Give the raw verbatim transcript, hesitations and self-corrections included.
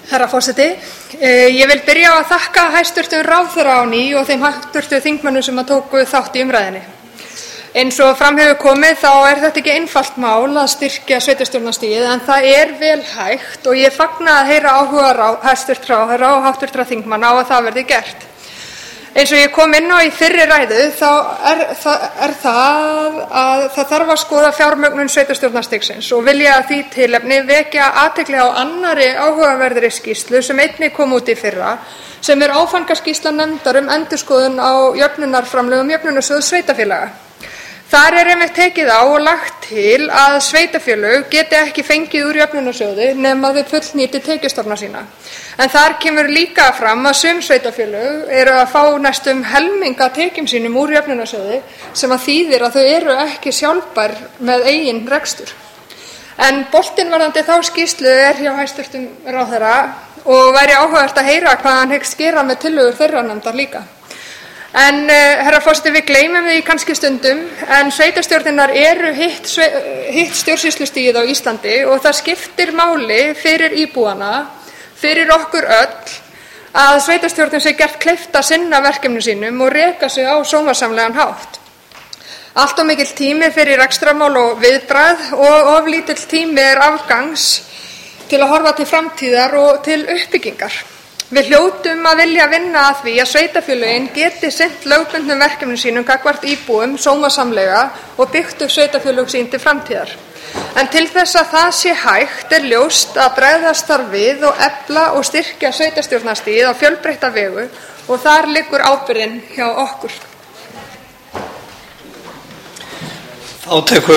Herra forseti, ég vil byrja á að þakka hæstvirtum ráðherra á ný og þeim hæstvirtu þingmönnum sem að tóku þátt í umræðinni. Eins og fram hefur komið þá er þetta ekki einfalt mál að styrkja sveitarstjórnarstigið en það er vel hægt og ég fagna að heyra áhuga hæstvirts ráðherra og háttvirtra þingmanna á að það verði gert. Eins og ég kom inn á í fyrri ræðu þá er, það, er það að það þarf að skoða fjármögnun sveitarstjórnarstigsins og vil ég að því tilefni vekja athygli á annarri áhugaverðri skýrslu sem einnig kom út í fyrra sem er áfangaskýrsla nefndar um endurskoðun á jöfnunarframlögum Jöfnunarsjóðs sveitarfélaga. Þar er einmitt tekið á og lagt til að sveitarfélög geti ekki fengið úr jöfnunarsjóði nema þau fullnýti tekjustofna sína. En þar kemur líka fram að sum sveitarfélög eru að fá næstum helminga tekjum sínum úr jöfnunarsjóði sem að þýðir að þau eru ekki sjálfbær með eigin rekstur. En boltinn varðandi þá skýrslu er hjá hæstvirtum ráðherra og væri áhugavert að heyra hvað hann hyggst gera með tillögur þeirra nefndar líka. En herra forseti, við gleymum því kannski stundum en sveitarstjórnirnar eru hitt, hitt stjórnsýslustigið á Íslandi og það skiptir máli fyrir íbúana, fyrir okkur öll að sveitarstjórnum sé gert kleift að sinna verkefnum sínum og reka sig á sómasamlegan hátt. Allt of mikill tími fyrir rekstrarmál og viðbragð og of lítill tími er afgangs til að horfa til framtíðar og til uppbyggingar. Við hljótum að vilja vinna að því að sveitarfélögin geti sinnt lögbundnum verkefnum sínum gagnvart íbúum sómasamlega og byggt upp sveitarfélög sín til framtíðar. En til þess að það sé hægt er ljóst að bregðast þarf við og efla og styrkja sveitarstjórnarstigið á fjölbreytta vegu og þar liggur ábyrgðin hjá okkur. Þá tekur